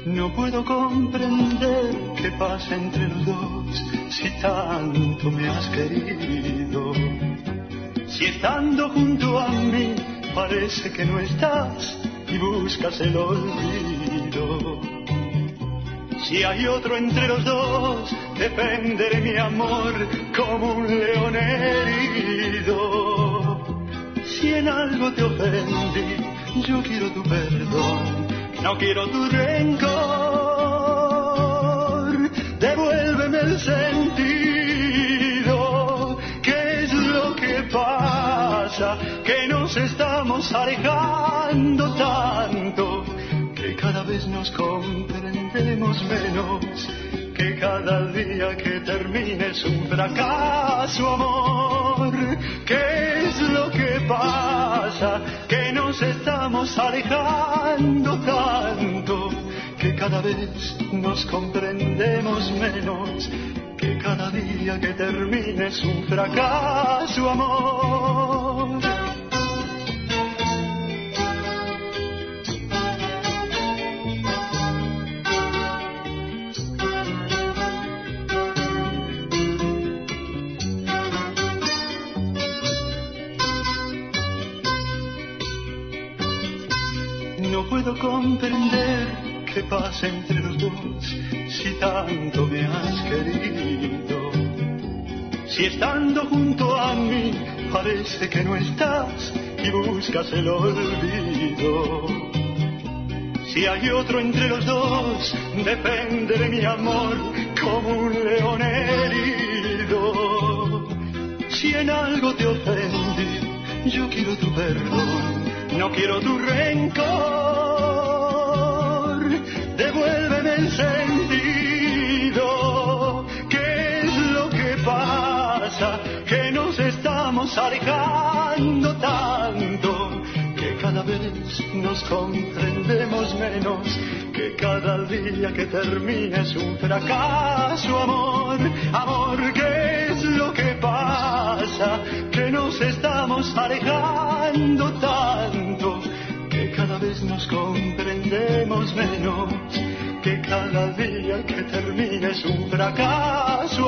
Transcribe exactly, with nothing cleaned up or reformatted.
No puedo comprender qué pasa entre los dos, si tanto me has querido. Si estando junto a mí parece que no estás y buscas el olvido. Si hay otro entre los dos, defenderé mi amor como un león herido. Si en algo te ofendí, yo quiero tu perdón, no quiero tu rencor. Devuélveme el sentido. ¿Qué es lo que pasa? Que nos estamos alejando tanto, que cada vez nos comprendemos menos, que cada día que termine es un fracaso, amor. ¿Qué es lo que pasa? Que nos estamos alejando tanto, que cada vez nos comprendemos menos, que cada día que termine es un fracaso, amor. No puedo comprender qué pasa entre los dos, si tanto me has querido. Si estando junto a mí parece que no estás y buscas el olvido. Si hay otro entre los dos, defenderé mi amor como un león herido. Si en algo te ofendí, yo quiero tu perdón, no quiero tu rencor. Devuélveme el sentido. ¿Qué es lo que pasa? Que nos estamos alejando tanto, que cada vez nos comprendemos menos, que cada día que termina es un fracaso, amor. Amor, ¿qué es lo que pasa? Que nos estamos alejando tanto, que cada vez nos comprendemos menos, que cada día que termina es un fracaso,